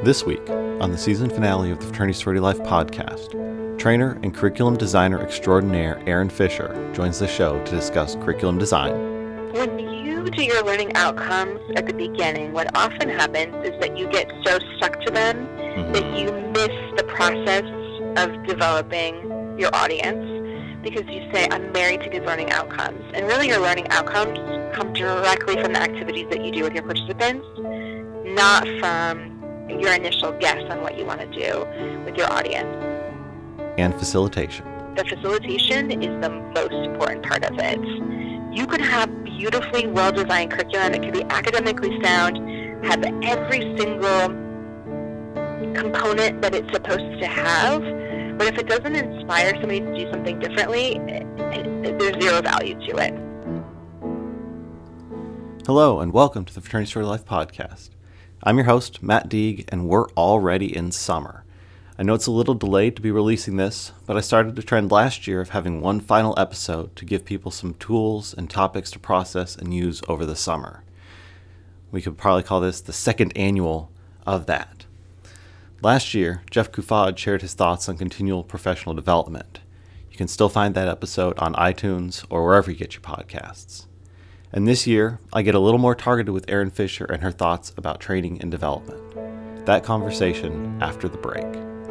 This week, on the season finale of the Fraternity Sorority Life podcast, trainer and curriculum designer extraordinaire Erin Fisher joins the show to discuss curriculum design. When you do your learning outcomes at the beginning, what often happens is that you get so stuck to them that you miss the process of developing your audience because you say, I'm married to these learning outcomes. And really your learning outcomes come directly from the activities that you do with your participants, not from your initial guess on what you want to do with your audience. And facilitation. The facilitation is the most important part of it. You could have beautifully well-designed curriculum. It could be academically sound, have every single component that it's supposed to have, but if it doesn't inspire somebody to do something differently, there's zero value to it. Hello, and welcome to the Fraternity Sorority Life podcast. I'm your host, Matt Deeg, and we're already in summer. I know it's a little delayed to be releasing this, but I started a trend last year of having one final episode to give people some tools and topics to process and use over the summer. We could probably call this the second annual of that. Last year, Jeff Kufad shared his thoughts on continual professional development. You can still find that episode on iTunes or wherever you get your podcasts. And this year, I get a little more targeted with Erin Fisher and her thoughts about training and development. That conversation after the break.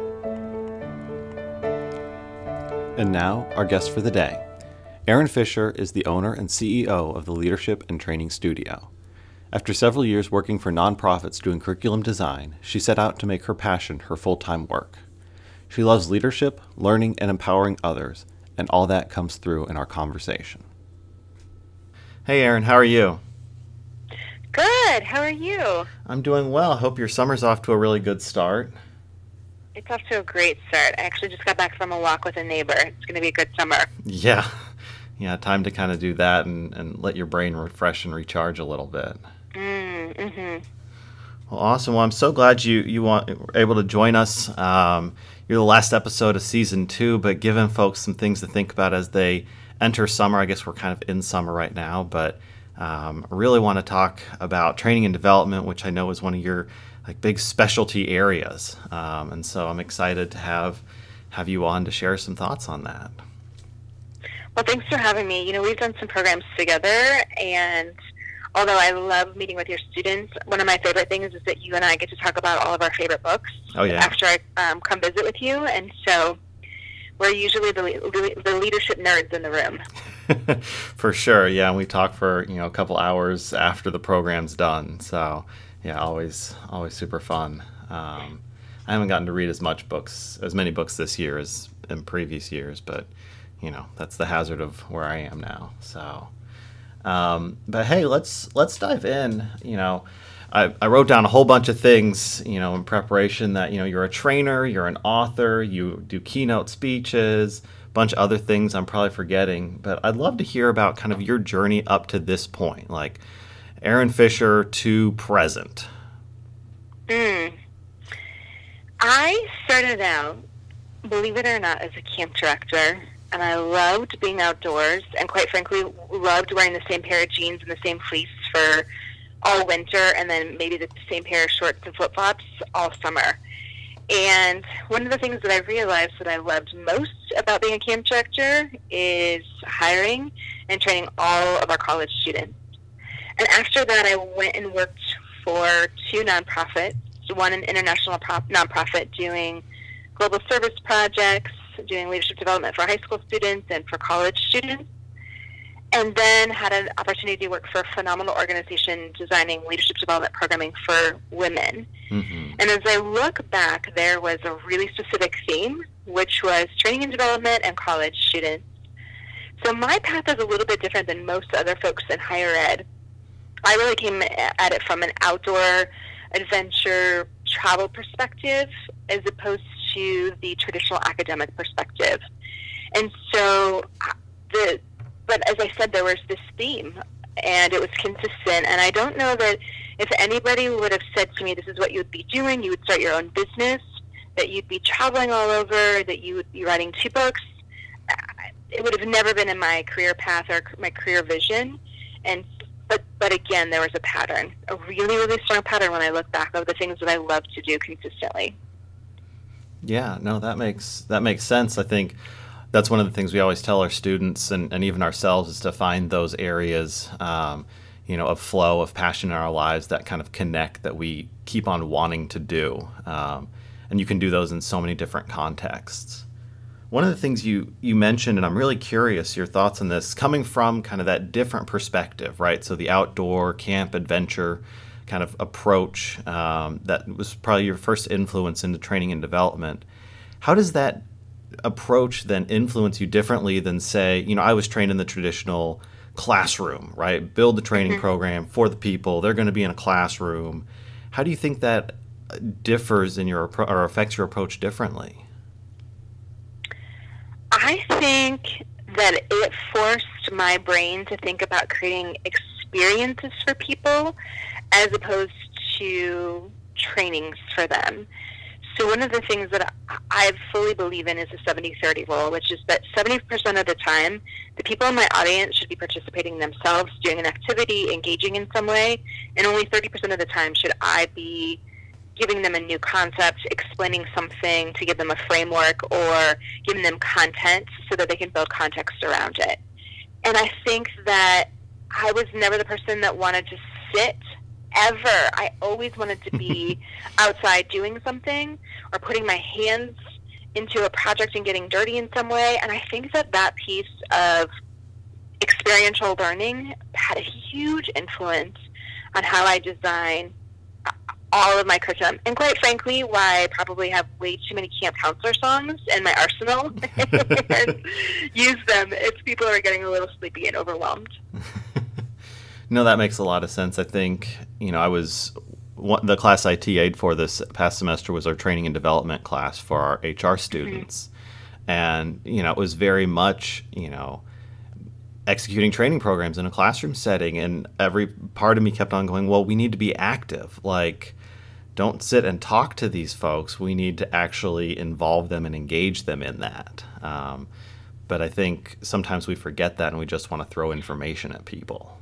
And now, our guest for the day. Erin Fisher is the owner and CEO of the Leadership and Training Studio. After several years working for nonprofits doing curriculum design, she set out to make her passion her full-time work. She loves leadership, learning, and empowering others, and all that comes through in our conversation. Hey Erin, how are you? Good. How are you? I'm doing well. I hope your summer's off to a really good start. It's off to a great start. I actually just got back from a walk with a neighbor. It's going to be a good summer. Yeah, time to kind of do that and let your brain refresh and recharge a little bit. Mm-hmm. Well, awesome. Well, I'm so glad you were able to join us. You're the last episode of season 2, but giving folks some things to think about as they enter summer. I guess we're kind of in summer right now, but I really want to talk about training and development, which I know is one of your big specialty areas. And so I'm excited to have you on to share some thoughts on that. Well, thanks for having me. You know, we've done some programs together, and although I love meeting with your students, one of my favorite things is that you and I get to talk about all of our favorite books after I come visit with you. And so we're usually the leadership nerds in the room. For sure, yeah. And we talk for a couple hours after the program's done. So yeah, always super fun. I haven't gotten to read as many books this year as in previous years, but that's the hazard of where I am now. So, but hey, let's dive in. I wrote down a whole bunch of things, in preparation that, you're a trainer, you're an author, you do keynote speeches, a bunch of other things I'm probably forgetting, but I'd love to hear about kind of your journey up to this point, like Erin Fisher to present. I started out, believe it or not, as a camp director, and I loved being outdoors, and quite frankly, loved wearing the same pair of jeans and the same fleece for all winter, and then maybe the same pair of shorts and flip-flops all summer. And one of the things that I realized that I loved most about being a camp director is hiring and training all of our college students. And after that, I went and worked for 2 nonprofits, one an international nonprofit doing global service projects, doing leadership development for high school students and for college students. And then had an opportunity to work for a phenomenal organization designing leadership development programming for women. Mm-hmm. And as I look back, there was a really specific theme, which was training and development and college students. So my path is a little bit different than most other folks in higher ed. I really came at it from an outdoor adventure travel perspective as opposed to the traditional academic perspective. And so but as I said, there was this theme, and it was consistent. And I don't know that if anybody would have said to me, this is what you would be doing, you would start your own business, that you'd be traveling all over, that you would be writing 2 books, it would have never been in my career path or my career vision. And but again, there was a pattern, a really, really strong pattern when I look back of the things that I love to do consistently. Yeah, no, that makes sense. I think that's one of the things we always tell our students and even ourselves is to find those areas, of flow, of passion in our lives that kind of connect, that we keep on wanting to do. And you can do those in so many different contexts. One of the things you mentioned, and I'm really curious your thoughts on this, coming from kind of that different perspective, right? So the outdoor camp adventure kind of approach, that was probably your first influence into training and development. How does that approach then influence you differently than, say, I was trained in the traditional classroom, right? Build the training program for the people. They're going to be in a classroom. How do you think that differs in your or affects your approach differently? I think that it forced my brain to think about creating experiences for people as opposed to trainings for them. So one of the things that I fully believe in is a 70-30 rule, which is that 70% of the time, the people in my audience should be participating themselves, doing an activity, engaging in some way, and only 30% of the time should I be giving them a new concept, explaining something to give them a framework, or giving them content so that they can build context around it. And I think that I was never the person that wanted to sit ever. I always wanted to be outside doing something or putting my hands into a project and getting dirty in some way. And I think that piece of experiential learning had a huge influence on how I design all of my curriculum. And quite frankly, why I probably have way too many camp counselor songs in my arsenal and use them if people are getting a little sleepy and overwhelmed. No, that makes a lot of sense. I think, the class I TA'd for this past semester was our training and development class for our HR students. And, it was very much, executing training programs in a classroom setting. And every part of me kept on going, well, we need to be active. Like, don't sit and talk to these folks. We need to actually involve them and engage them in that. But I think sometimes we forget that and we just want to throw information at people.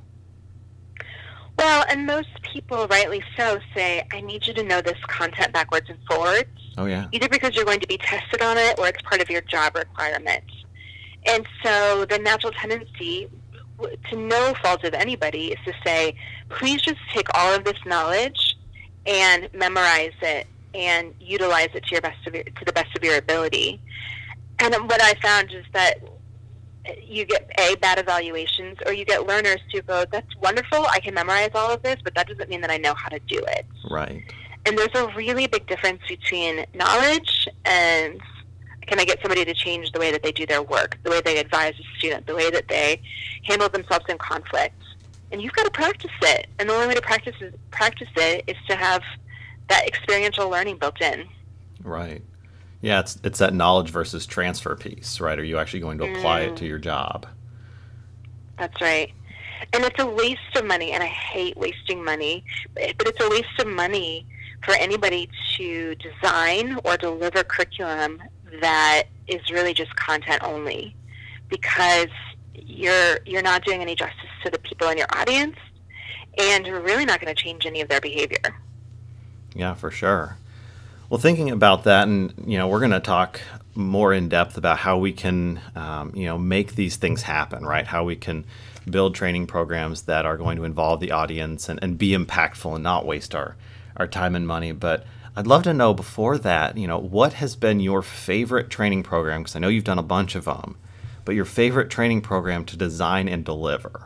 Well, and most people, rightly so, say, I need you to know this content backwards and forwards. Oh, yeah. Either because you're going to be tested on it or it's part of your job requirement. And so the natural tendency, to no fault of anybody, is to say, please just take all of this knowledge and memorize it and utilize it to the best of your ability. And what I found is that you get bad evaluations, or you get learners who go, that's wonderful, I can memorize all of this, but that doesn't mean that I know how to do it. Right. And there's a really big difference between knowledge and can I get somebody to change the way that they do their work, the way they advise a student, the way that they handle themselves in conflict. And you've got to practice it. And the only way to practice it is to have that experiential learning built in. Right. Yeah, it's that knowledge versus transfer piece, right? Are you actually going to apply it to your job? That's right. And it's a waste of money, and I hate wasting money, but it's a waste of money for anybody to design or deliver curriculum that is really just content only, because you're not doing any justice to the people in your audience, and you're really not going to change any of their behavior. Yeah, for sure. Well, thinking about that, and we're going to talk more in depth about how we can, make these things happen, right? How we can build training programs that are going to involve the audience and be impactful and not waste our time and money. But I'd love to know before that, what has been your favorite training program? Because I know you've done a bunch of them, but your favorite training program to design and deliver.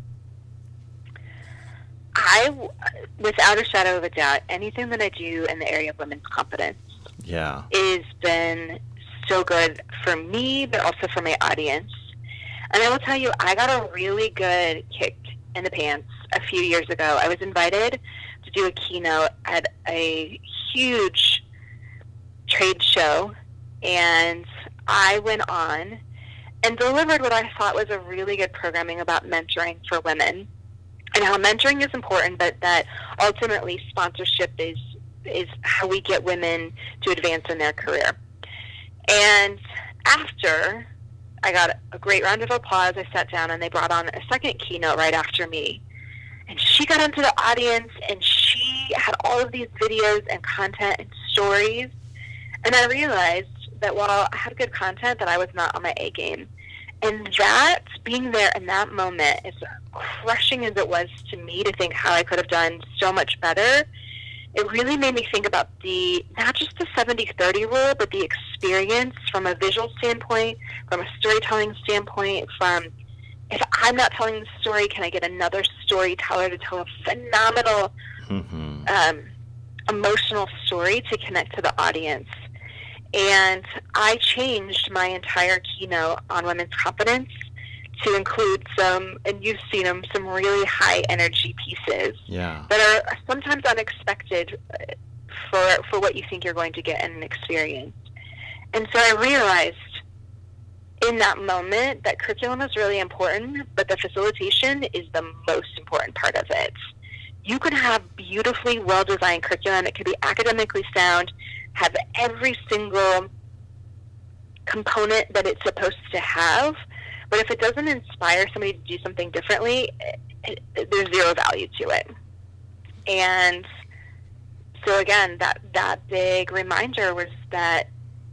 Without a shadow of a doubt, anything that I do in the area of women's competence has been so good for me, but also for my audience. And I will tell you, I got a really good kick in the pants a few years ago. I was invited to do a keynote at a huge trade show, and I went on and delivered what I thought was a really good programming about mentoring for women, and how mentoring is important, but that ultimately sponsorship is how we get women to advance in their career. And after I got a great round of applause, I sat down and they brought on a second keynote right after me. she got into the audience, and she had all of these videos and content and stories. And I realized that while I had good content, that I was not on my A game. And that, being there in that moment, as crushing as it was to me to think how I could have done so much better, it really made me think about not just the 70-30 rule, but the experience from a visual standpoint, from a storytelling standpoint, from, if I'm not telling the story, can I get another storyteller to tell a phenomenal, emotional story to connect to the audience? And I changed my entire keynote on women's confidence to include some, and you've seen them, some really high energy pieces that are sometimes unexpected for what you think you're going to get in an experience. And so I realized in that moment that curriculum is really important, but the facilitation is the most important part of it. You could have beautifully well-designed curriculum. It could be academically sound, have every single component that it's supposed to have, but if it doesn't inspire somebody to do something differently, there's zero value to it. And so again, that big reminder was that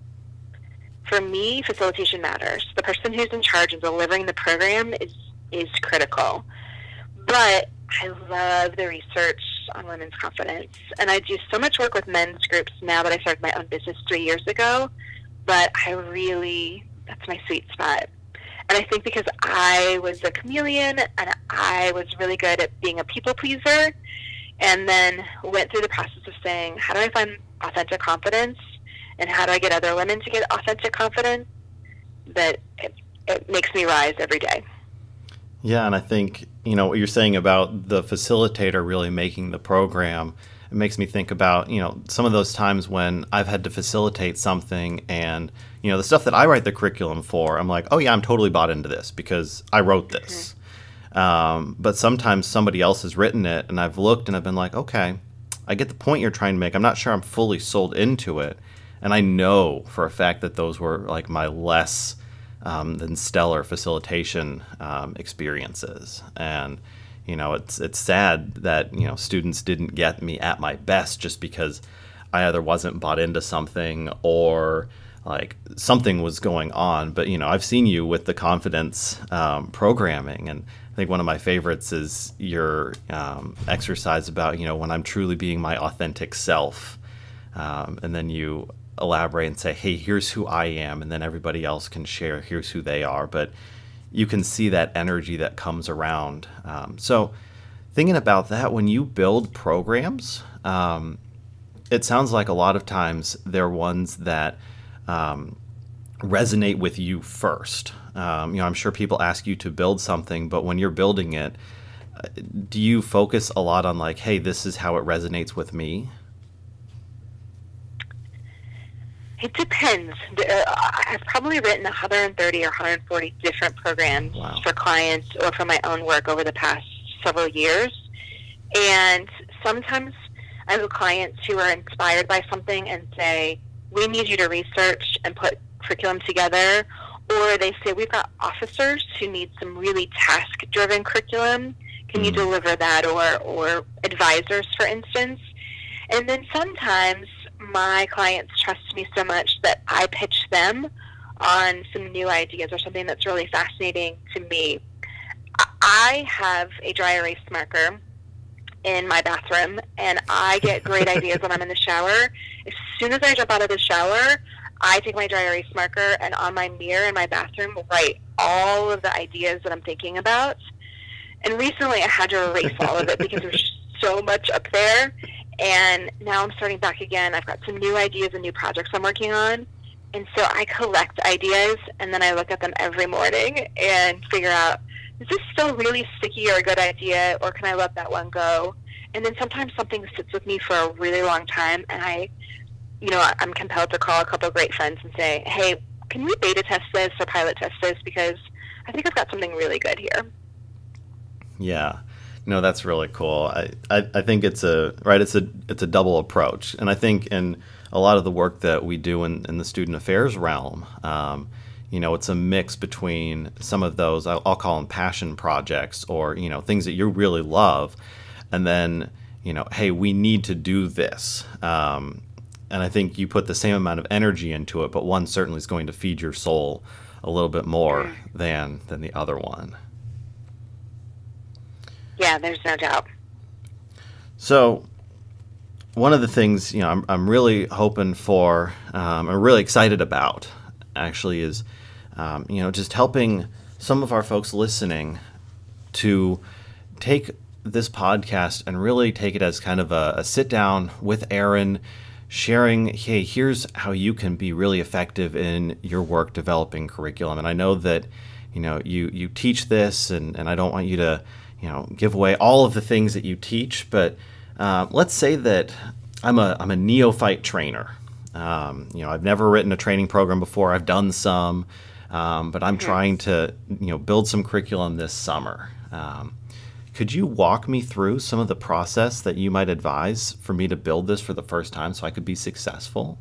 for me, facilitation matters. The person who's in charge of delivering the program is critical. But I love the research on women's confidence. And I do so much work with men's groups now that I started my own business 3 years ago. But that's my sweet spot. And I think because I was a chameleon and I was really good at being a people pleaser, and then went through the process of saying, how do I find authentic confidence? And how do I get other women to get authentic confidence? That it makes me rise every day. Yeah, and I think, what you're saying about the facilitator really making the program, it makes me think about, some of those times when I've had to facilitate something and, the stuff that I write the curriculum for, I'm like, oh yeah, I'm totally bought into this because I wrote this. But sometimes somebody else has written it and I've looked and I've been like, okay, I get the point you're trying to make. I'm not sure I'm fully sold into it. And I know for a fact that those were like my less than stellar facilitation experiences. And, it's sad that, students didn't get me at my best just because I either wasn't bought into something or like something was going on. But, I've seen you with the confidence programming, and I think one of my favorites is your exercise about, when I'm truly being my authentic self. And then you elaborate and say, hey, here's who I am, and then everybody else can share, here's who they are. But you can see that energy that comes around. So thinking about that, when you build programs, it sounds like a lot of times they're ones that resonate with you first. I'm sure people ask you to build something, but when you're building it, do you focus a lot on like, hey, this is how it resonates with me? It depends. I've probably written 130 or 140 different programs for clients or for my own work over the past several years. And sometimes I have clients who are inspired by something and say, we need you to research and put curriculum together. Or they say, we've got officers who need some really task-driven curriculum. Can you deliver that? Or advisors, for instance. And then sometimes my clients trust me so much that I pitch them on some new ideas or something that's really fascinating to me. I have a dry erase marker in my bathroom, and I get great ideas when I'm in the shower. As soon as I jump out of the shower, I take my dry erase marker and on my mirror in my bathroom write all of the ideas that I'm thinking about. And recently I had to erase all of it because there's so much up there. And now I'm starting back again. I've got some new ideas and new projects I'm working on. And so I collect ideas, and then I look at them every morning and figure out, is this still really sticky or a good idea, or can I let that one go? And then sometimes something sits with me for a really long time, and I'm compelled to call a couple of great friends and say, hey, can we beta test this or pilot test this? Because I think I've got something really good here. Yeah. No, that's really cool. I think it's a double approach. And I think in a lot of the work that we do in the student affairs realm, it's a mix between some of those, I'll call them passion projects, or, things that you really love. and then, hey, we need to do this. And I think you put the same amount of energy into it, but one certainly is going to feed your soul a little bit more than the other one. Yeah, there's no doubt. So one of the things, I'm really hoping for, I'm really excited about, actually, is, just helping some of our folks listening to take this podcast and really take it as kind of a sit down with Erin, sharing, hey, here's how you can be really effective in your work developing curriculum. And I know that, you teach this, and I don't want you to, give away all of the things that you teach, but let's say that I'm a neophyte trainer. I've never written a training program before. I've done some, but I'm trying to, build some curriculum this summer. Could you walk me through some of the process that you might advise for me to build this for the first time so I could be successful?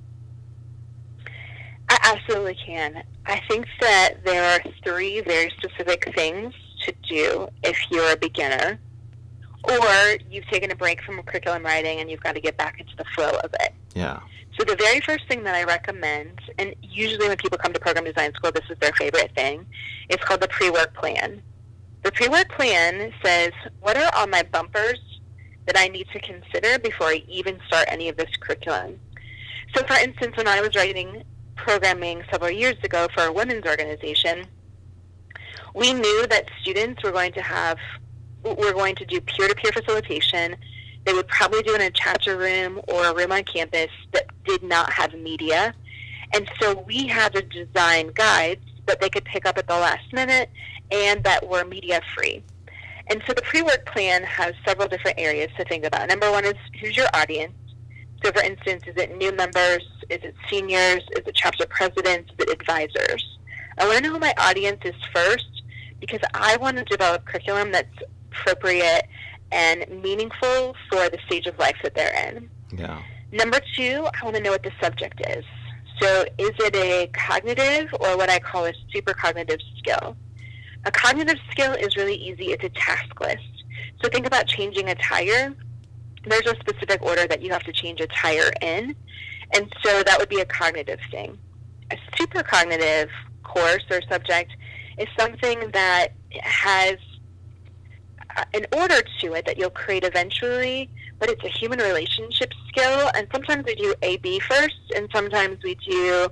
I absolutely can. I think that there are 3 very specific things to do if you're a beginner, or you've taken a break from curriculum writing and you've got to get back into the flow of it. Yeah. So the very first thing that I recommend, and usually when people come to program design school, this is their favorite thing, it's called the pre-work plan. The pre-work plan says, what are all my bumpers that I need to consider before I even start any of this curriculum? So for instance, when I was writing programming several years ago for a women's organization, we knew that students were going to do peer-to-peer facilitation. They would probably do it in a chapter room or a room on campus that did not have media. And so we had to design guides that they could pick up at the last minute and that were media free. And so the pre-work plan has several different areas to think about. Number 1 is, who's your audience? So for instance, is it new members? Is it seniors? Is it chapter presidents? Is it advisors? I want to know who my audience is first, because I want to develop curriculum that's appropriate and meaningful for the stage of life that they're in. Yeah. Number 2, I want to know what the subject is. So is it a cognitive or what I call a super cognitive skill? A cognitive skill is really easy. It's a task list. So think about changing a tire. There's a specific order that you have to change a tire in. And so that would be a cognitive thing. A super cognitive course or subject is something that has an order to it that you'll create eventually, but it's a human relationship skill. And sometimes we do A-B first, and sometimes we do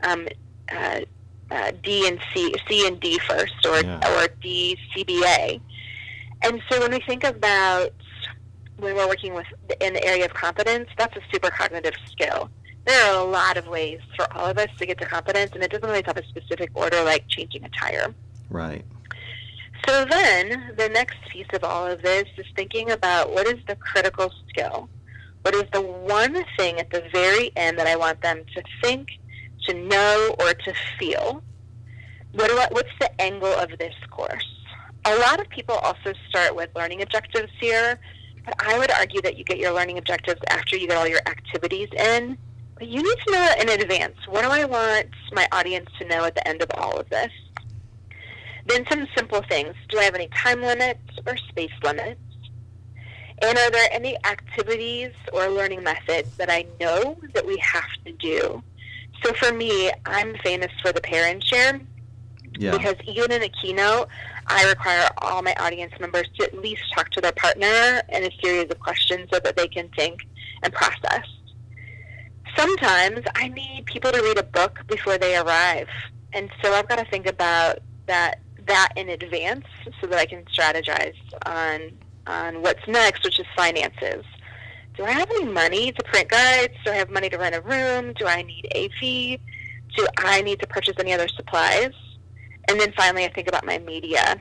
D and C and D first, or D, CBA. And so when we think about when we're working with in the area of competence, that's a super cognitive skill. There are a lot of ways for all of us to get to competence, and it doesn't always have a specific order like changing a tire. Right. So then the next piece of all of this is thinking about what is the critical skill? What is the one thing at the very end that I want them to think, to know, or to feel? What's the angle of this course? A lot of people also start with learning objectives here, but I would argue that you get your learning objectives after you get all your activities in. But you need to know that in advance. What do I want my audience to know at the end of all of this? Then some simple things. Do I have any time limits or space limits? And are there any activities or learning methods that I know that we have to do? So for me, I'm famous for the parent share. Yeah. Because even in a keynote, I require all my audience members to at least talk to their partner in a series of questions so that they can think and process. Sometimes I need people to read a book before they arrive. And so I've got to think about that in advance so that I can strategize on what's next, which is finances. Do I have any money to print guides? Do I have money to rent a room? Do I need AV? Do I need to purchase any other supplies? And then finally, I think about my media.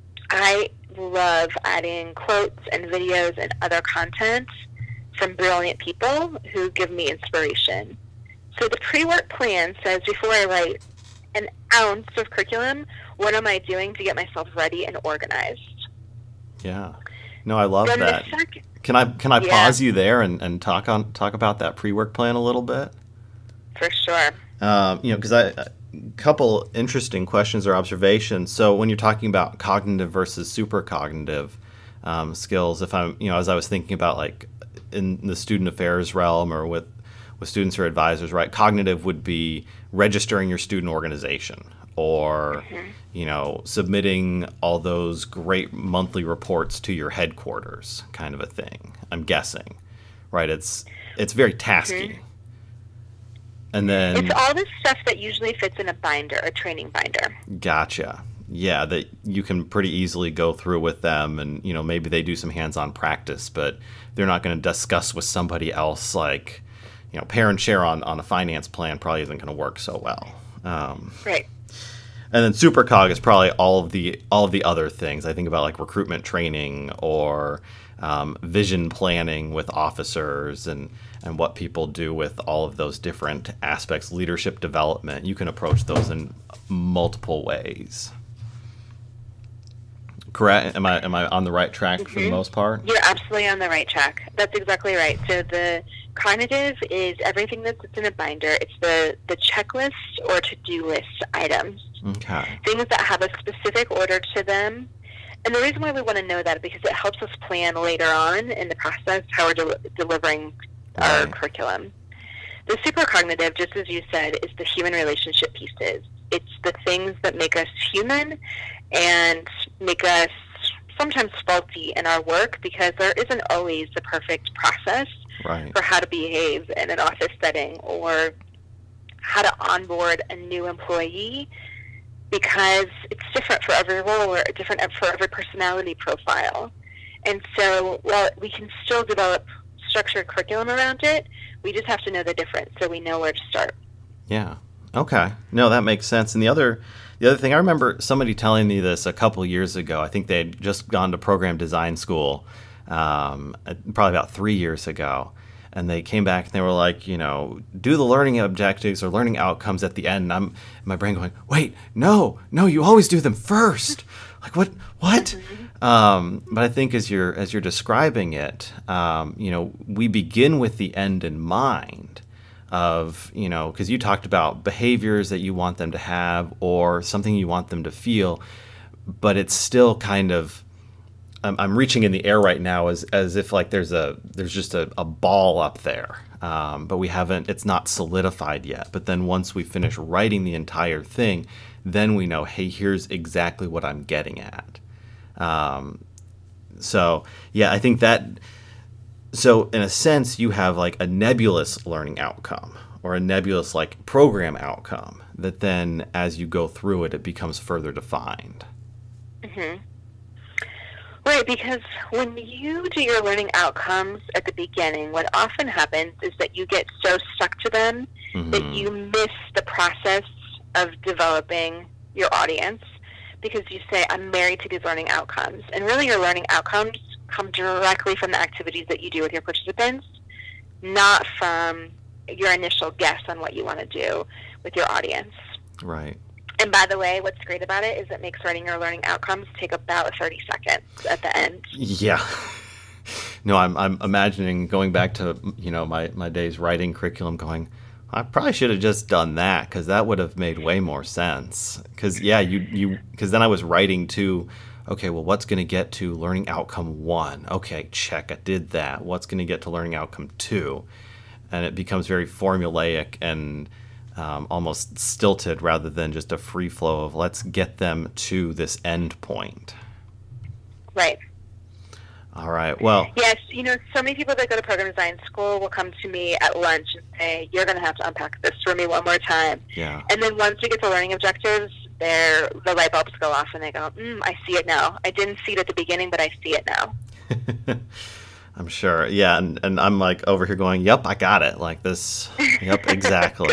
I love adding quotes and videos and other content from brilliant people who give me inspiration. So the pre-work plan says before I write an ounce of curriculum, what am I doing to get myself ready and organized? Yeah. No, I love that. Can I pause you there and talk about that pre-work plan a little bit? For sure. Because a couple interesting questions or observations. So when you're talking about cognitive versus super cognitive, skills. If I'm, as I was thinking about like in the student affairs realm or with students or advisors, right? Cognitive would be registering your student organization or, submitting all those great monthly reports to your headquarters kind of a thing, I'm guessing, right? It's very tasky. And then it's all this stuff that usually fits in a binder, a training binder. Gotcha. Yeah, that you can pretty easily go through with them and, maybe they do some hands-on practice, but they're not going to discuss with somebody else like, pair and share on a finance plan probably isn't going to work so well. Right. And then SuperCog is probably all of the other things. I think about like recruitment training or vision planning with officers and what people do with all of those different aspects, leadership development. You can approach those in multiple ways. Correct? Am I on the right track for the most part? You're absolutely on the right track. That's exactly right. So the cognitive is everything that's in a binder. It's the checklist or to-do list items. Okay. Things that have a specific order to them. And the reason why we want to know that is because it helps us plan later on in the process how we're delivering our curriculum. The supercognitive, just as you said, is the human relationship pieces. It's the things that make us human and make us sometimes faulty in our work because there isn't always the perfect process for how to behave in an office setting or how to onboard a new employee because it's different for every role or different for every personality profile. And so while we can still develop structured curriculum around it, we just have to know the difference so we know where to start. Yeah. Okay. No, that makes sense. And the other thing, I remember somebody telling me this a couple years ago. I think they'd just gone to program design school probably about 3 years ago. And they came back and they were like, do the learning objectives or learning outcomes at the end. And I'm in my brain going, wait, no, you always do them first. Like what? But I think as you're describing it, we begin with the end in mind of, because you talked about behaviors that you want them to have or something you want them to feel, but it's still kind of, I'm reaching in the air right now as if like there's just a ball up there, but it's not solidified yet. But then once we finish writing the entire thing, then we know, hey, here's exactly what I'm getting at. So yeah, I think that, so in a sense you have like a nebulous learning outcome or a nebulous like program outcome that then as you go through it becomes further defined. Mm-hmm. Right, because when you do your learning outcomes at the beginning, what often happens is that you get so stuck to them that you miss the process of developing your audience because you say, I'm married to these learning outcomes. And really your learning outcomes come directly from the activities that you do with your participants, not from your initial guess on what you want to do with your audience. Right. And by the way, what's great about it is it makes writing your learning outcomes take about 30 seconds at the end. Yeah. No, I'm imagining going back to, my days writing curriculum going, I probably should have just done that because that would have made way more sense. Because, yeah, because then I was writing to, okay, well, what's going to get to learning outcome 1? Okay, check, I did that. What's going to get to learning outcome 2? And it becomes very formulaic and almost stilted rather than just a free flow of let's get them to this end point. Right. All right. Well, yes, so many people that go to program design school will come to me at lunch and say, you're going to have to unpack this for me one more time. Yeah. And then once we get to learning objectives, the light bulbs go off and they go, I see it now. I didn't see it at the beginning, but I see it now. I'm sure. Yeah. And I'm like over here going, yep, I got it. Like this. Yep, exactly.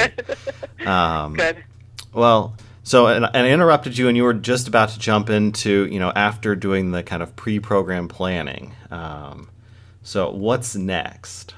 Good. Well, so, and I interrupted you and you were just about to jump into, after doing the kind of pre-program planning. So what's next?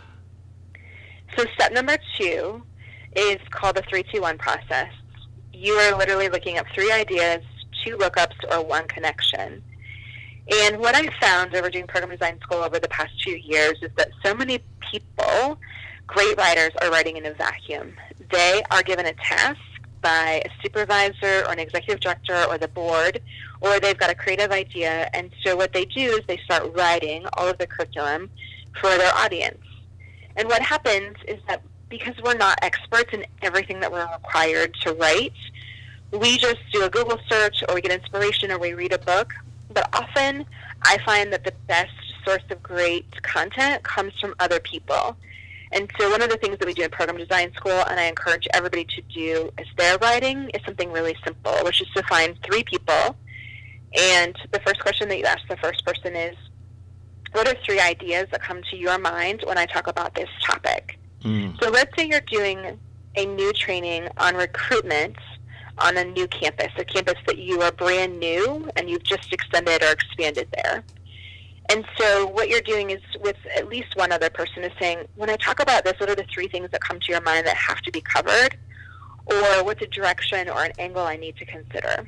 So step number 2 is called the 3-2-1 process. You are literally looking up 3 ideas, 2 lookups, or 1 connection. And what I found over doing program design school over the past 2 years is that so many people, great writers, are writing in a vacuum. They are given a task by a supervisor or an executive director or the board, or they've got a creative idea. And so what they do is they start writing all of the curriculum for their audience. And what happens is that because we're not experts in everything that we're required to write, we just do a Google search, or we get inspiration, or we read a book. But often I find that the best source of great content comes from other people. And so one of the things that we do in program design school, and I encourage everybody to do as they're writing, is something really simple, which is to find 3 people. And the first question that you ask the first person is, what are 3 ideas that come to your mind when I talk about this topic? So let's say you're doing a new training on recruitment on a new campus, a campus that you are brand new and you've just extended or expanded there. And so what you're doing is, with at least one other person, is saying, when I talk about this, what are the 3 things that come to your mind that have to be covered? Or what's a direction or an angle I need to consider?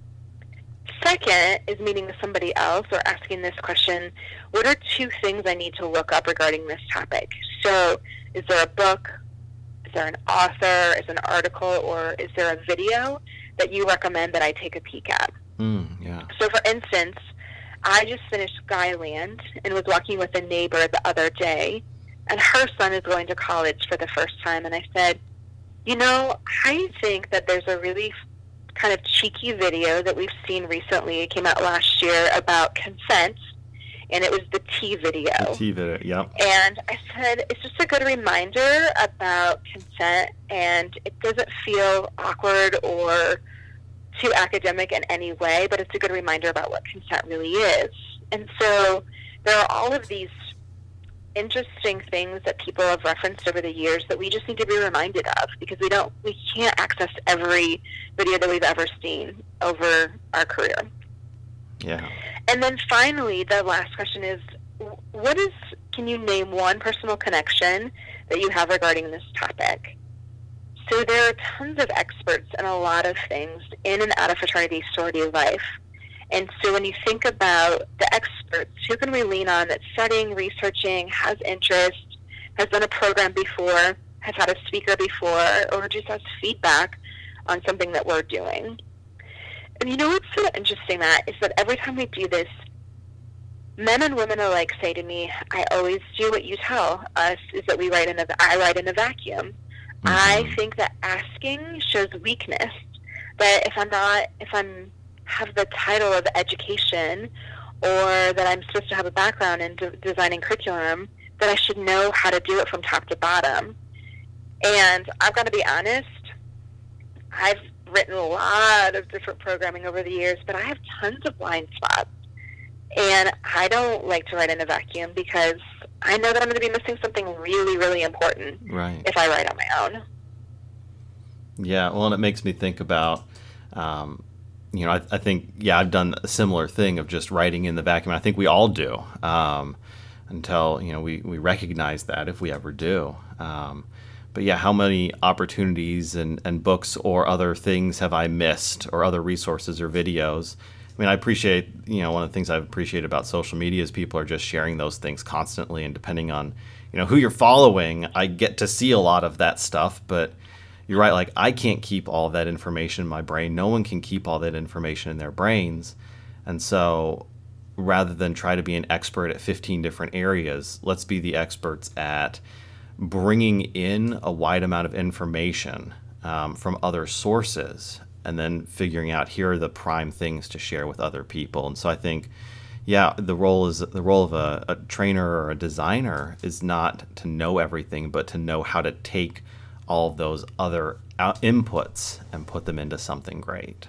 Second is meeting with somebody else or asking this question, what are 2 things I need to look up regarding this topic? So is there a book? Is there an author? Is there an article? Or is there a video that you recommend that I take a peek at? Yeah. So for instance, I just finished Skyland and was walking with a neighbor the other day, and her son is going to college for the first time. And I said, I think that there's a really kind of cheeky video that we've seen recently. It came out last year about consent, and it was the T video. The T video, yep. And I said, it's just a good reminder about consent, and it doesn't feel awkward or too academic in any way, but it's a good reminder about what consent really is. And so there are all of these interesting things that people have referenced over the years that we just need to be reminded of, because we can't access every video that we've ever seen over our career. Yeah. And then finally, the last question is, can you name one personal connection that you have regarding this topic? So there are tons of experts in a lot of things in and out of fraternity sorority life. And so when you think about the experts, who can we lean on that's studying, researching, has interest, has done a program before, has had a speaker before, or just has feedback on something that we're doing? And what's so interesting, Matt, is that every time we do this, men and women alike say to me, I always do what you tell us, is that I write in a vacuum. I think that asking shows weakness. That if I have the title of education, or that I'm supposed to have a background in designing curriculum, that I should know how to do it from top to bottom. And I've got to be honest, I've written a lot of different programming over the years, but I have tons of blind spots. And I don't like to write in a vacuum, because I know that I'm going to be missing something really, really important if I write on my own. Yeah, well, and it makes me think about, I think, I've done a similar thing of just writing in the vacuum. I think we all do, until, we recognize that, if we ever do. But yeah, how many opportunities and books or other things have I missed, or other resources or videos? I mean, I appreciate, one of the things I've appreciated about social media is people are just sharing those things constantly, and depending on, who you're following, I get to see a lot of that stuff. But you're right, like, I can't keep all of that information in my brain. No one can keep all that information in their brains. And so rather than try to be an expert at 15 different areas, let's be the experts at bringing in a wide amount of information from other sources, and then figuring out, here are the prime things to share with other people. And so I think, the role of a trainer or a designer is not to know everything, but to know how to take all of those other inputs and put them into something great.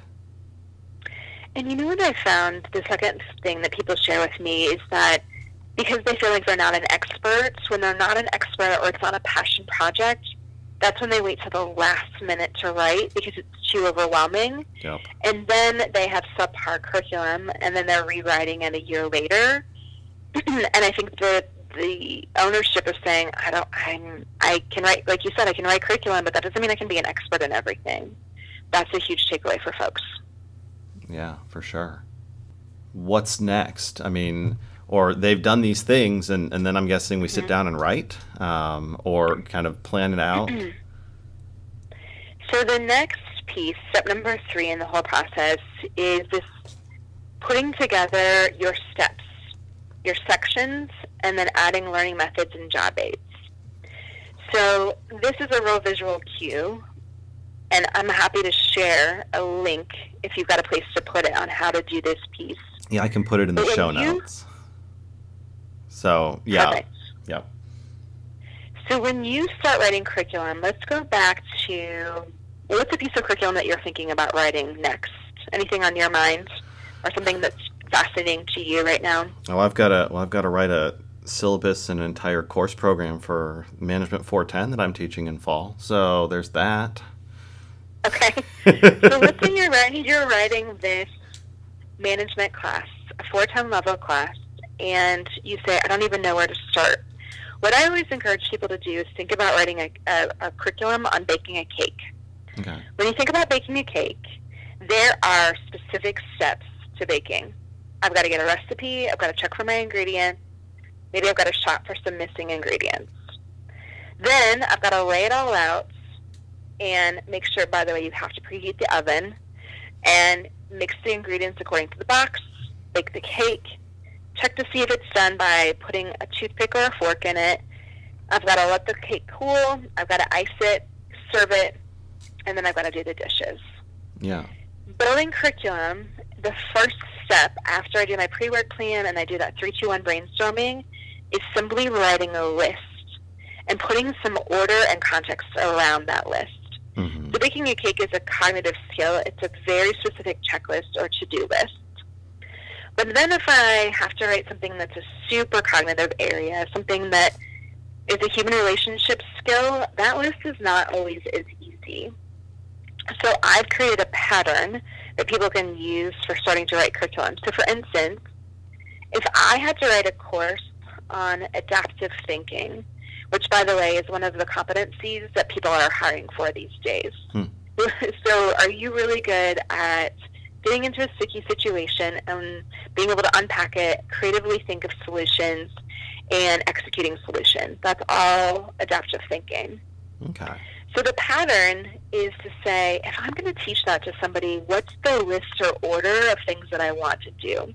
And what I found, the second thing that people share with me, is that because they feel like they're not an expert, when they're not an expert or it's not a passion project, that's when they wait till the last minute to write, because it's too overwhelming. Yep. And then they have subpar curriculum, and then they're rewriting it a year later. And I think the ownership of saying, I can write, like you said, I can write curriculum, but that doesn't mean I can be an expert in everything. That's a huge takeaway for folks. Yeah, for sure. What's next? I mean, or they've done these things, and then I'm guessing we sit down and write, or kind of plan it out. So the next piece, step number 3 in the whole process, is this putting together your steps, your sections, and then adding learning methods and job aids. So this is a real visual cue, and I'm happy to share a link if you've got a place to put it on how to do this piece. Yeah, I can put it in the show notes. So, yeah. Perfect. Yep. So when you start writing curriculum, let's go back to, what's a piece of curriculum that you're thinking about writing next? Anything on your mind or something that's fascinating to you right now? Oh, I've got to write a syllabus and an entire course program for Management 410 that I'm teaching in fall. So there's that. Okay. So let's say you're writing this management class, a 410 level class, and you say, I don't even know where to start. What I always encourage people to do is think about writing a curriculum on baking a cake. Okay. When you think about baking a cake, there are specific steps to baking. I've got to get a recipe, I've got to check for my ingredients, maybe I've got to shop for some missing ingredients. Then I've got to lay it all out and make sure, by the way, you have to preheat the oven and mix the ingredients according to the box, bake the cake, check to see if it's done by putting a toothpick or a fork in it. I've got to let the cake cool, I've got to ice it, serve it, and then I've got to do the dishes. Yeah. Building curriculum, the first step after I do my pre-work plan and I do that 3-2-1 brainstorming is simply writing a list and putting some order and context around that list. Mm-hmm. So baking a cake is a cognitive skill. It's a very specific checklist or to-do list. But then if I have to write something that's a super cognitive area, something that is a human relationship skill, that list is not always as easy. So I've created a pattern that people can use for starting to write curriculum. So for instance, if I had to write a course on adaptive thinking, which by the way is one of the competencies that people are hiring for these days. So are you really good at getting into a sticky situation and being able to unpack it, creatively think of solutions, and executing solutions? That's all adaptive thinking. Okay. So the pattern is to say, if I'm going to teach that to somebody, what's the list or order of things that I want to do?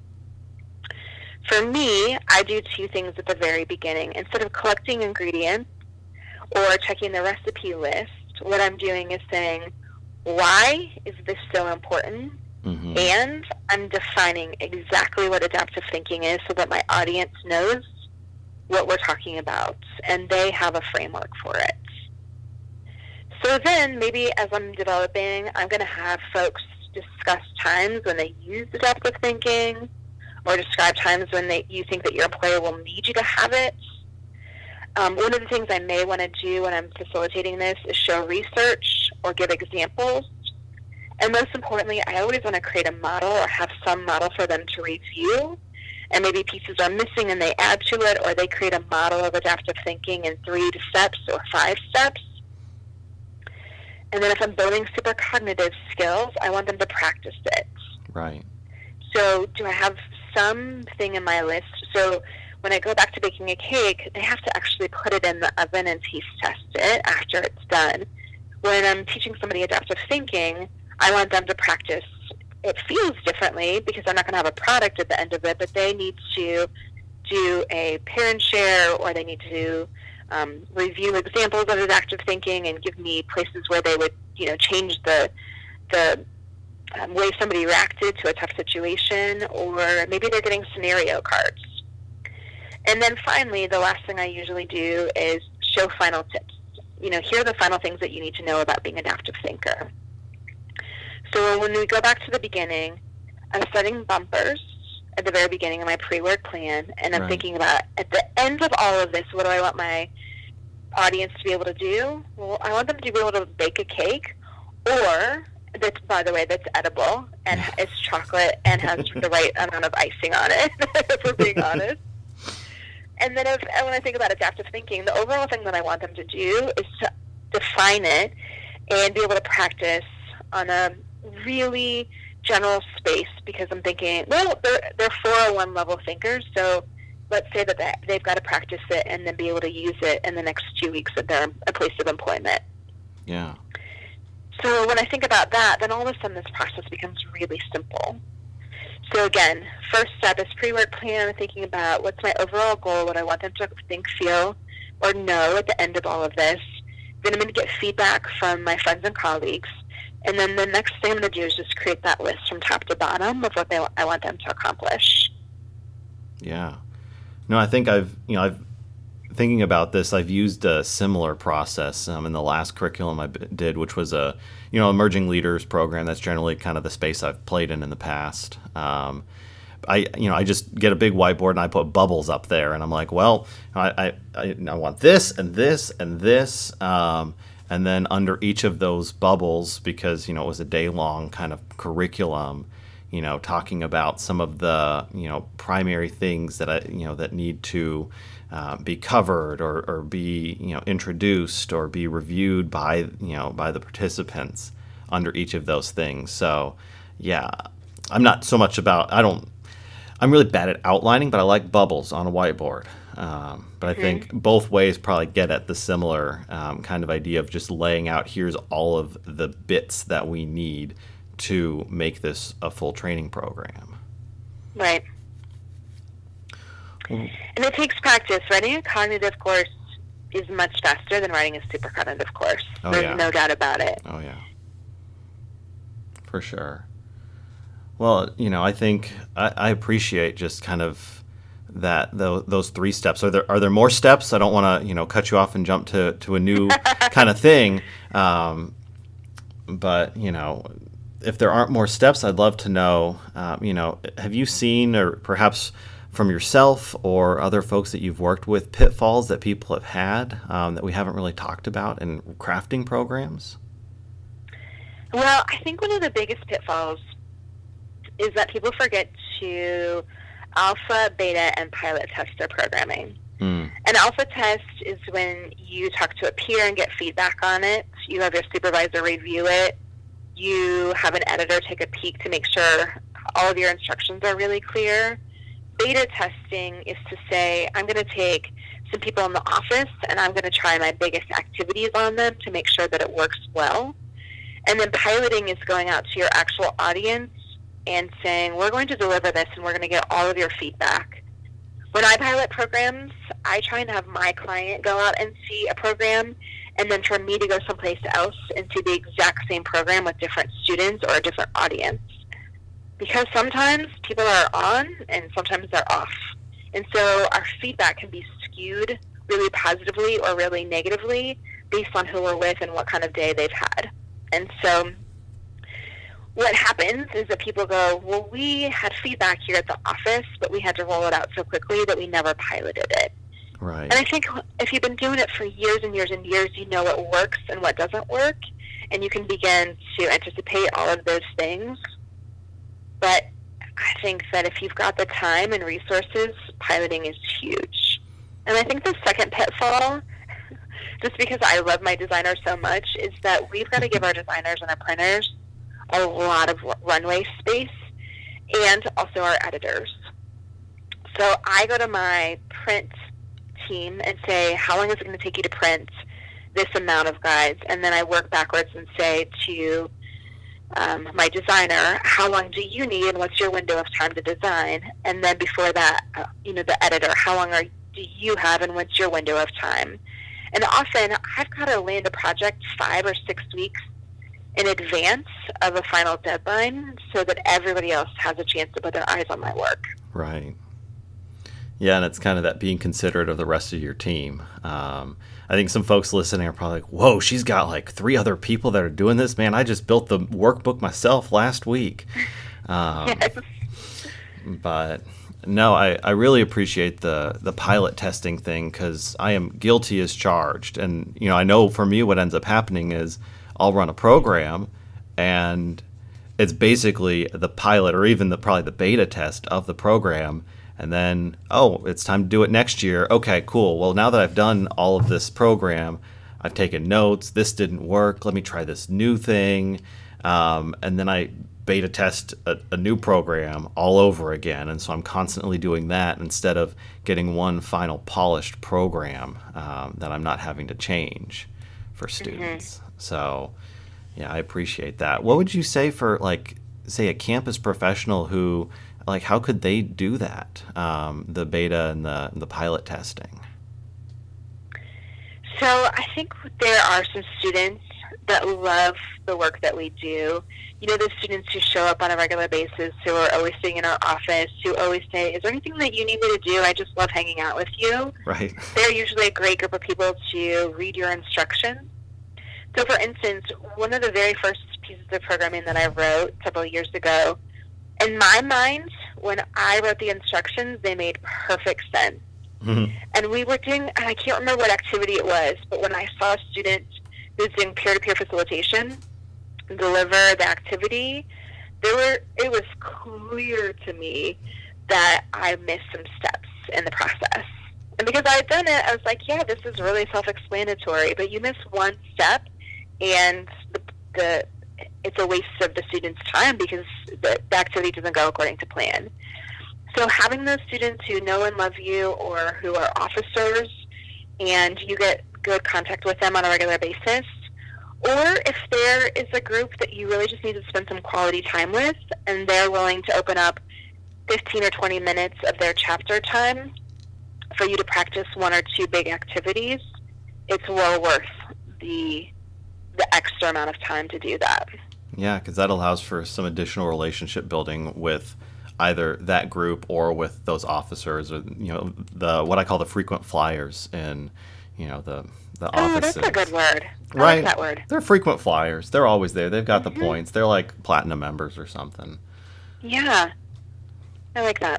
For me, I do 2 things at the very beginning. Instead of collecting ingredients or checking the recipe list, what I'm doing is saying, why is this so important? Mm-hmm. And I'm defining exactly what adaptive thinking is so that my audience knows what we're talking about and they have a framework for it. So then maybe as I'm developing, I'm going to have folks discuss times when they use adaptive thinking or describe times when you think that your employer will need you to have it. One of the things I may want to do when I'm facilitating this is show research or give examples. And most importantly, I always want to create a model or have some model for them to review. And maybe pieces are missing and they add to it, or they create a model of adaptive thinking in 3 steps or 5 steps. And then if I'm building super cognitive skills, I want them to practice it. Right. So do I have something in my list? So when I go back to baking a cake, they have to actually put it in the oven and taste test it after it's done. When I'm teaching somebody adaptive thinking, I want them to practice. It feels differently because I'm not going to have a product at the end of it, but they need to do a pair and share, or they need to review examples of adaptive thinking and give me places where they would, change the way somebody reacted to a tough situation, or maybe they're getting scenario cards. And then finally, the last thing I usually do is show final tips. Here are the final things that you need to know about being an adaptive thinker. So when we go back to the beginning, I'm setting bumpers at the very beginning of my pre-work plan, and I'm thinking about, at the end of all of this, what do I want my audience to be able to do? Well, I want them to be able to bake a cake, or that's, by the way, that's edible and it's chocolate and has the right amount of icing on it, if we're being honest. And then when I think about adaptive thinking, the overall thing that I want them to do is to define it and be able to practice on a really general space, because I'm thinking, well, they're 401 level thinkers, so let's say that they've got to practice it and then be able to use it in the next 2 weeks at their place of employment. Yeah. So when I think about that, then all of a sudden this process becomes really simple. So again, first step is pre-work plan, thinking about what's my overall goal, what I want them to think, feel, or know at the end of all of this. Then I'm going to get feedback from my friends and colleagues. And then the next thing I'm going to do is just create that list from top to bottom of what I want them to accomplish. Yeah. No, I think I've thinking about this, I've used a similar process in the last curriculum I did, which was a, emerging leaders program. That's generally kind of the space I've played in the past. I just get a big whiteboard and I put bubbles up there, and I'm like, well, I want this and this and this, and then under each of those bubbles, because it was a day-long kind of curriculum, talking about some of the primary things that that need to be covered or be introduced or be reviewed by the participants under each of those things. So yeah, I'm not so much about I'm really bad at outlining, but I like bubbles on a whiteboard. But I think both ways probably get at the similar kind of idea of just laying out, here's all of the bits that we need to make this a full training program. Right. And it takes practice. Writing a cognitive course is much faster than writing a super cognitive course. There's no doubt about it. Oh, yeah. For sure. Well, I think I appreciate just kind of those 3 steps. Are there more steps? I don't want to cut you off and jump to a new kind of thing. But if there aren't more steps, I'd love to know. Have you seen, or perhaps from yourself or other folks that you've worked with, pitfalls that people have had that we haven't really talked about in crafting programs? Well, I think one of the biggest pitfalls is that people forget to alpha, beta, and pilot test their programming. An alpha test is when you talk to a peer and get feedback on it. You have your supervisor review it. You have an editor take a peek to make sure all of your instructions are really clear. Beta testing is to say, I'm going to take some people in the office and I'm going to try my biggest activities on them to make sure that it works well. And then piloting is going out to your actual audience and saying, we're going to deliver this and we're going to get all of your feedback. When I pilot programs, I try and have my client go out and see a program, and then for me to go someplace else and see the exact same program with different students or a different audience. Because sometimes people are on and sometimes they're off. And so our feedback can be skewed really positively or really negatively based on who we're with and what kind of day they've had. And so what happens is that people go, well, we had feedback here at the office, but we had to roll it out so quickly that we never piloted it. Right. And I think if you've been doing it for years and years and years, you know what works and what doesn't work, and you can begin to anticipate all of those things. But I think that if you've got the time and resources, piloting is huge. And I think the second pitfall, just because I love my designers so much, is that we've got to give our designers and our printers a lot of runway space, and also our editors. So I go to my print team and say, how long is it going to take you to print this amount of guides? And then I work backwards and say to my designer, how long do you need and what's your window of time to design? And then before that, the editor, how long do you have and what's your window of time? And often I've got to land a project 5 or 6 weeks in advance of a final deadline so that everybody else has a chance to put their eyes on my work. Right. Yeah, and it's kind of that being considerate of the rest of your team. I think some folks listening are probably like, whoa, she's got like 3 other people that are doing this. Man, I just built the workbook myself last week. Yes. But no, I really appreciate the pilot testing thing, because I am guilty as charged. And, I know for me what ends up happening is I'll run a program and it's basically the pilot or even probably the beta test of the program. And then, it's time to do it next year. Okay, cool. Well, now that I've done all of this program, I've taken notes. This didn't work. Let me try this new thing. And then I beta test a new program all over again. And so I'm constantly doing that instead of getting one final polished program that I'm not having to change for students. So, Yeah, I appreciate that. What would you say for, like, say a campus professional who, like, how could they do that? The beta and the pilot testing. So I think there are some students that love the work that we do. You know, the students who show up on a regular basis, who are always sitting in our office, who always say, is there anything that you need me to do? I just love hanging out with you. Right. They're usually a great group of people to read your instructions. So, for instance, one of the very first pieces of programming that I wrote several years ago, in my mind, when I wrote the instructions, they made perfect sense. Mm-hmm. And we were doing, and I can't remember what activity it was, but when I saw a student who's doing peer-to-peer facilitation deliver the activity, it was clear to me that I missed some steps in the process. And because I had done it, I was like, yeah, this is really self-explanatory, but you miss one step, and it's a waste of the student's time because the activity doesn't go according to plan. So having those students who know and love you, or who are officers, and you get good contact with them on a regular basis, or if there is a group that you really just need to spend some quality time with, and they're willing to open up 15 or 20 minutes of their chapter time for you to practice one or two big activities, it's well worth the extra amount of time to do that. Yeah, because that allows for some additional relationship building with either that group or with those officers, or the what I call the frequent flyers in the offices. That's a good word. I Right. like that word. They're frequent flyers. They're always there. They've got the points. They're like platinum members or something. Yeah, I like that.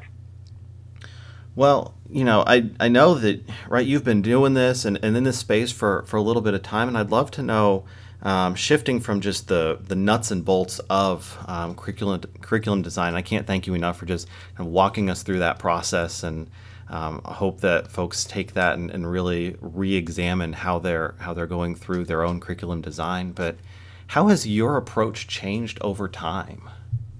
Well, I know that, right, you've been doing this and in this space for a little bit of time, and I'd love to know, shifting from just the nuts and bolts of curriculum design. I can't thank you enough for just kind of walking us through that process, and I hope that folks take that and really re-examine how they're going through their own curriculum design. But how has your approach changed over time?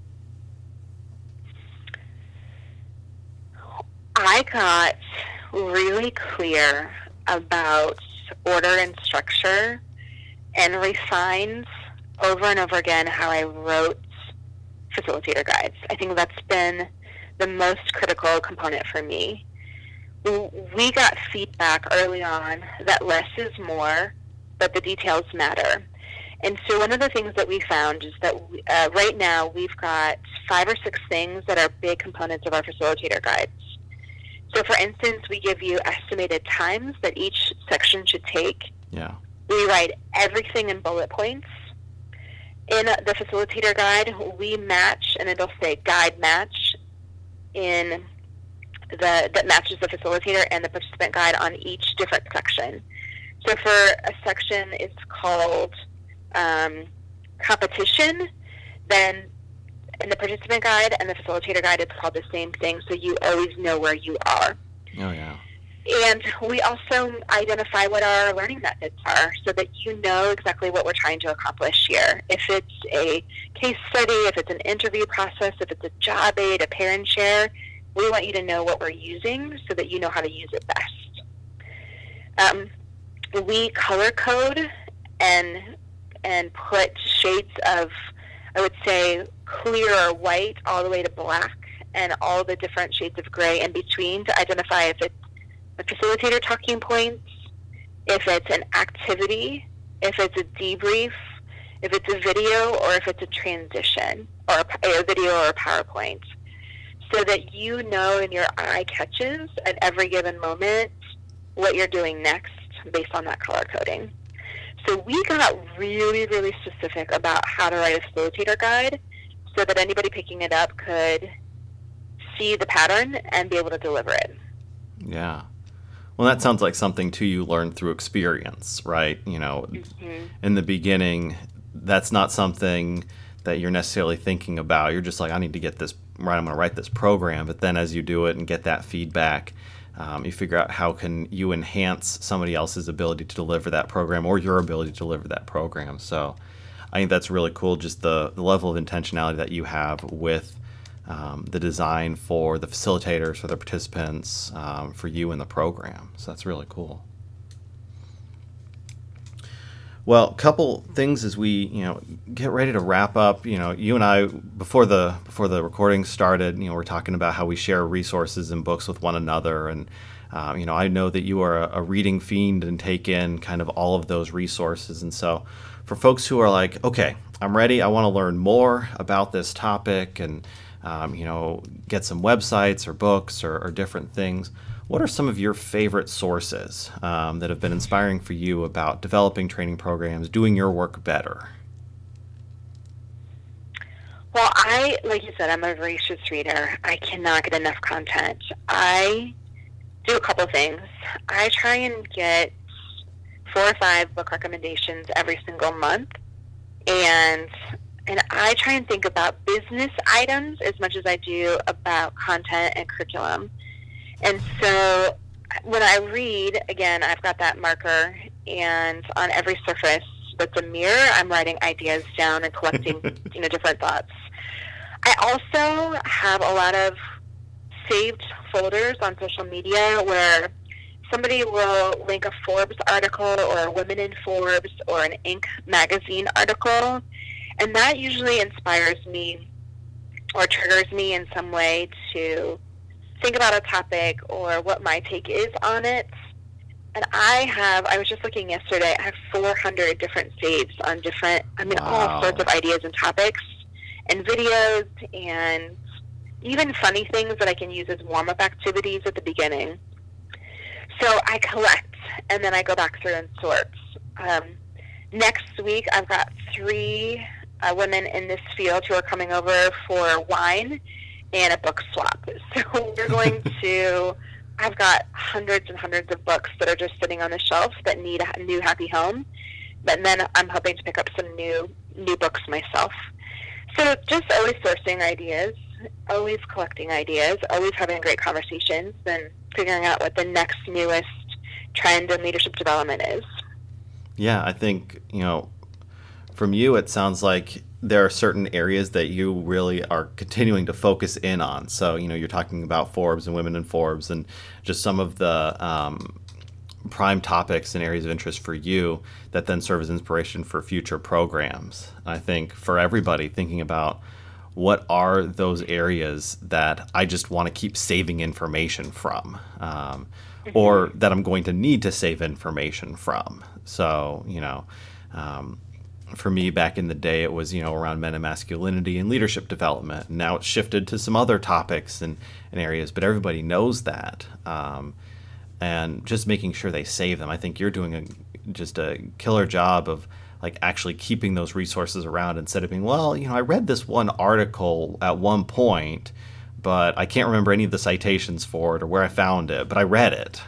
I got really clear about order and structure, and refined over and over again how I wrote facilitator guides. I think that's been the most critical component for me. We got feedback early on that less is more, but the details matter. And so one of the things that we found is that right now we've got 5 or 6 things that are big components of our facilitator guides. So, for instance, we give you estimated times that each section should take. Yeah. We write everything in bullet points. In the facilitator guide, we match, and it'll say guide match that matches the facilitator and the participant guide on each different section. So for a section, it's called competition. Then in the participant guide and the facilitator guide, it's called the same thing, so you always know where you are. Oh, yeah. And we also identify what our learning methods are so that you know exactly what we're trying to accomplish here. If it's a case study, if it's an interview process, if it's a job aid, a pair and share, we want you to know what we're using so that you know how to use it best. We color code and put shades of, I would say, clear or white all the way to black, and all the different shades of gray in between to identify if it's a facilitator talking points, if it's an activity, if it's a debrief, if it's a video, or if it's a transition, or a video or a PowerPoint, so that you know in your eye catches at every given moment what you're doing next based on that color coding. So we got really, really specific about how to write a facilitator guide so that anybody picking it up could see the pattern and be able to deliver it. Yeah. Well, that sounds like something, too, you learned through experience, right? In the beginning, that's not something that you're necessarily thinking about. You're just like, I need to get this right. I'm going to write this program. But then as you do it and get that feedback, you figure out how can you enhance somebody else's ability to deliver that program or your ability to deliver that program. So I think that's really cool, just the level of intentionality that you have with the design for the facilitators, for the participants, for you in the program. So that's really cool. Well, a couple things as we, get ready to wrap up. You and I before the recording started, we're talking about how we share resources and books with one another, and I know that you are a reading fiend and take in kind of all of those resources. And so, for folks who are like, okay, I'm ready, I want to learn more about this topic, and get some websites or books or different things. What are some of your favorite sources that have been inspiring for you about developing training programs, doing your work better? Well, like you said, I'm a voracious reader. I cannot get enough content. I do a couple things. I try and get 4 or 5 book recommendations every single month, and I try and think about business items as much as I do about content and curriculum. And so when I read, again, I've got that marker, and on every surface that's a mirror, I'm writing ideas down and collecting, different thoughts. I also have a lot of saved folders on social media where somebody will link a Forbes article or a Women in Forbes or an Inc. magazine article, and that usually inspires me or triggers me in some way to think about a topic or what my take is on it. And I was just looking yesterday, I have 400 different saves on all sorts of ideas and topics and videos and even funny things that I can use as warm-up activities at the beginning. So I collect, and then I go back through and sort. Next week, I've got 3 women in this field who are coming over for wine and a book swap. So we're going to, I've got hundreds and hundreds of books that are just sitting on the shelf that need a new happy home. But then I'm hoping to pick up some new books myself. So just always sourcing ideas, always collecting ideas, always having great conversations, and figuring out what the next newest trend in leadership development is. Yeah, I think, from you, it sounds like there are certain areas that you really are continuing to focus in on. So, you're talking about Forbes and Women in Forbes and just some of the prime topics and areas of interest for you that then serve as inspiration for future programs. I think for everybody thinking about what are those areas that I just want to keep saving information from, or that I'm going to need to save information from. So, for me back in the day, it was, around men and masculinity and leadership development. Now it's shifted to some other topics and areas, but everybody knows that. And just making sure they save them. I think you're doing just a killer job of actually keeping those resources around instead of being, I read this one article at one point, but I can't remember any of the citations for it or where I found it, but I read it.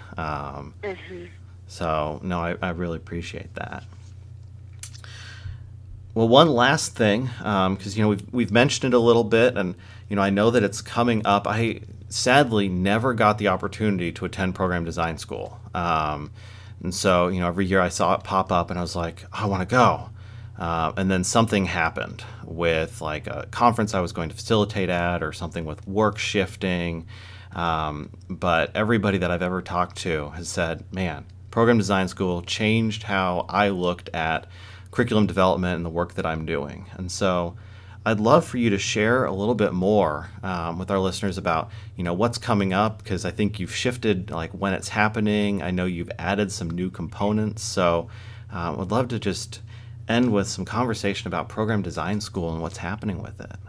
So, no, I really appreciate that. Well, one last thing, because, we've mentioned it a little bit, and, I know that it's coming up. I sadly never got the opportunity to attend program design school. And so, every year I saw it pop up and I was like, I want to go. And then something happened with a conference I was going to facilitate at or something with work shifting. But everybody that I've ever talked to has said, man, program design school changed how I looked at curriculum development and the work that I'm doing. And so I'd love for you to share a little bit more with our listeners about, what's coming up, because I think you've shifted when it's happening. I know you've added some new components. So would love to just end with some conversation about program design school and what's happening with it.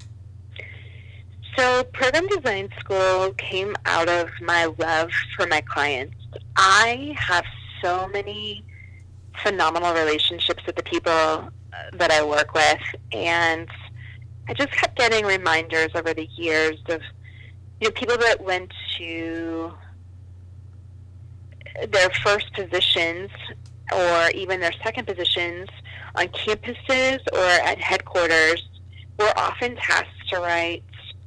So program design school came out of my love for my clients. I have so many phenomenal relationships with the people that I work with, and I just kept getting reminders over the years of people that went to their first positions or even their second positions on campuses or at headquarters were often tasked to write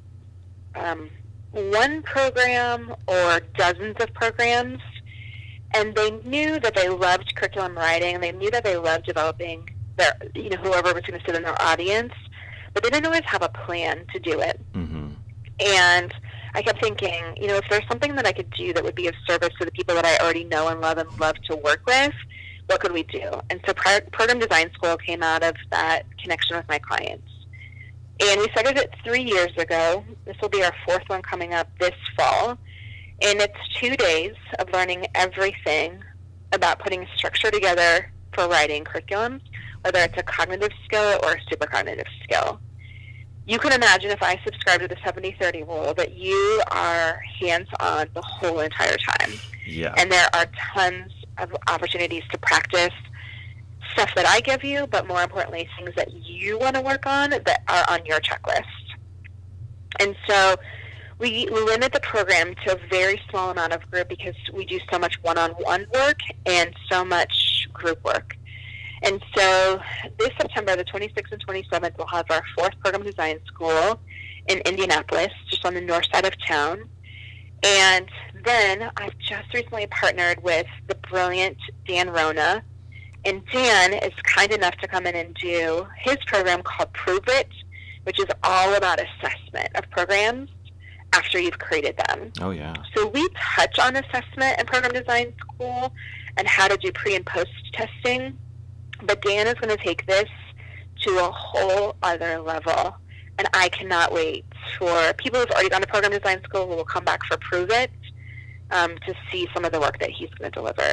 one program or dozens of programs, and they knew that they loved curriculum writing, and they knew that they loved developing their, whoever was going to sit in their audience, but they didn't always have a plan to do it. Mm-hmm. And I kept thinking, if there's something that I could do that would be of service to the people that I already know and love to work with, what could we do? And so Program Design School came out of that connection with my clients. And we started it 3 years ago. This will be our 4th one coming up this fall. And it's 2 days of learning everything about putting a structure together for writing curriculum, whether it's a cognitive skill or a supercognitive skill. You can imagine if I subscribe to the 70-30 rule that you are hands-on the whole entire time. Yeah. And there are tons of opportunities to practice stuff that I give you, but more importantly, things that you want to work on that are on your checklist. And so we limit the program to a very small amount of group because we do so much one-on-one work and so much group work. And so this September, the 26th and 27th, we'll have our 4th Program Design School in Indianapolis, just on the north side of town. And then I've just recently partnered with the brilliant Dan Rona. And Dan is kind enough to come in and do his program called Prove It, which is all about assessment of programs after you've created them. Oh, yeah. So we touch on assessment and Program Design School and how to do pre- and post-testing. But Dan is going to take this to a whole other level. And I cannot wait for people who've already gone to Program Design School who will come back for Prove It to see some of the work that he's going to deliver.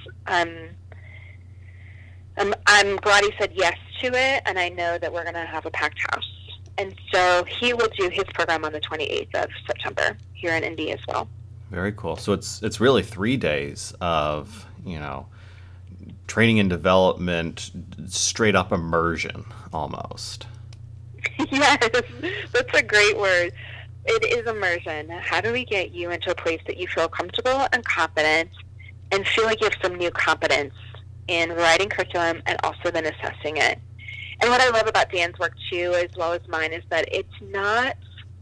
I'm glad he said yes to it, and I know that we're going to have a packed house. And so he will do his program on the 28th of September here in Indy as well. Very cool. So it's really 3 days of, training and development, straight up immersion almost. Yes, that's a great word. It is immersion. How do we get you into a place that you feel comfortable and confident and feel like you have some new competence in writing curriculum and also then assessing it? And what I love about Dan's work too, as well as mine, is that it's going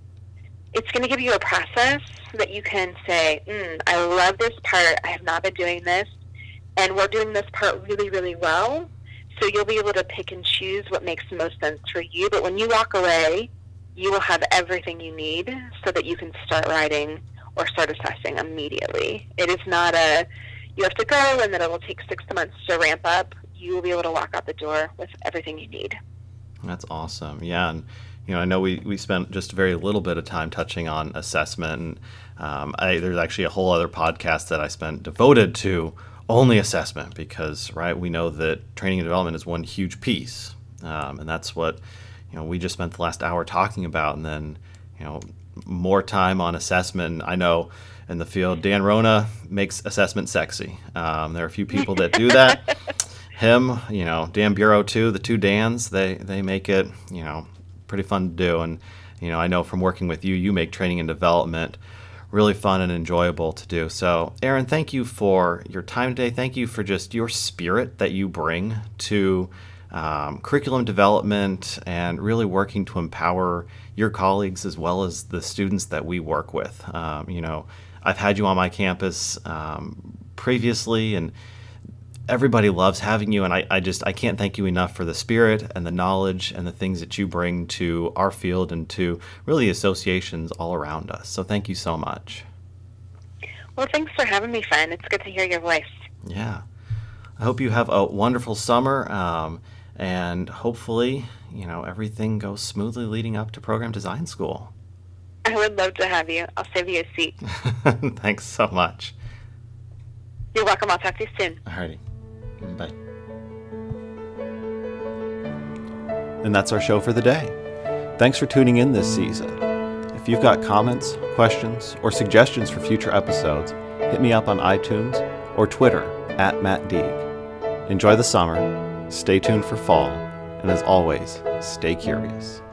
to give you a process that you can say, I love this part. I have not been doing this. And we're doing this part really, really well. So you'll be able to pick and choose what makes the most sense for you. But when you walk away, you will have everything you need so that you can start writing or start assessing immediately. It is not you have to go and then it will take 6 months to ramp up. You will be able to walk out the door with everything you need. That's awesome. Yeah. And, I know we spent just a very little bit of time touching on assessment. And there's actually a whole other podcast that I spent devoted to only assessment because, right, we know that training and development is one huge piece. And that's what, we just spent the last hour talking about. And then, more time on assessment. I know in the field, Dan Rona makes assessment sexy. There are a few people that do that. Him, Dan Bureau too, the two Dans, they make it, pretty fun to do. And, I know from working with you, you make training and development really fun and enjoyable to do. So, Erin, thank you for your time today. Thank you for just your spirit that you bring to curriculum development and really working to empower your colleagues as well as the students that we work with. I've had you on my campus previously, and everybody loves having you, and I can't thank you enough for the spirit and the knowledge and the things that you bring to our field and to really associations all around us. So thank you so much. Well, thanks for having me, friend. It's good to hear your voice. Yeah. I hope you have a wonderful summer, and hopefully, everything goes smoothly leading up to Program Design School. I would love to have you. I'll save you a seat. Thanks so much. You're welcome. I'll talk to you soon. Alrighty. Bye. And that's our show for the day. Thanks for tuning in this season. If you've got comments, questions, or suggestions for future episodes, hit me up on iTunes or Twitter @MattDeeg. Enjoy the summer, stay tuned for fall, and as always, stay curious.